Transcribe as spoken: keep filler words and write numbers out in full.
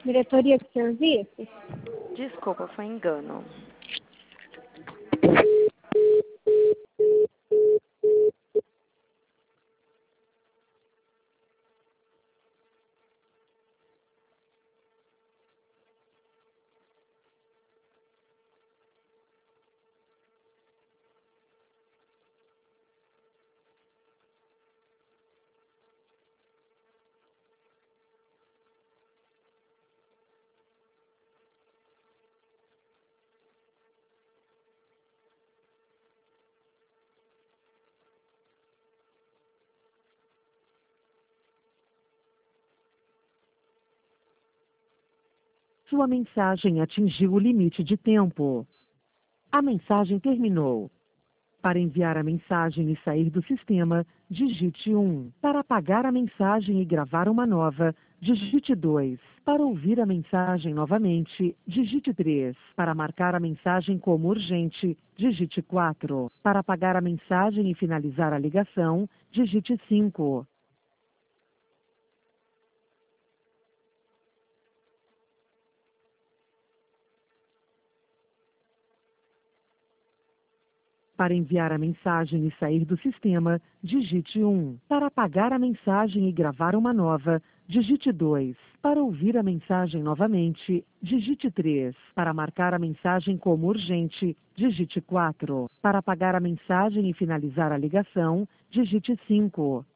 Diretoria de Serviços? Desculpa, foi engano. Sua mensagem atingiu o limite de tempo. A mensagem terminou. Para enviar a mensagem e sair do sistema, digite um. Para apagar a mensagem e gravar uma nova, digite dois. Para ouvir a mensagem novamente, digite três. Para marcar a mensagem como urgente, digite quatro. Para apagar a mensagem e finalizar a ligação, digite cinco. Para enviar a mensagem e sair do sistema, digite um. Para apagar a mensagem e gravar uma nova, digite dois. Para ouvir a mensagem novamente, digite três. Para marcar a mensagem como urgente, digite quatro. Para apagar a mensagem e finalizar a ligação, digite cinco.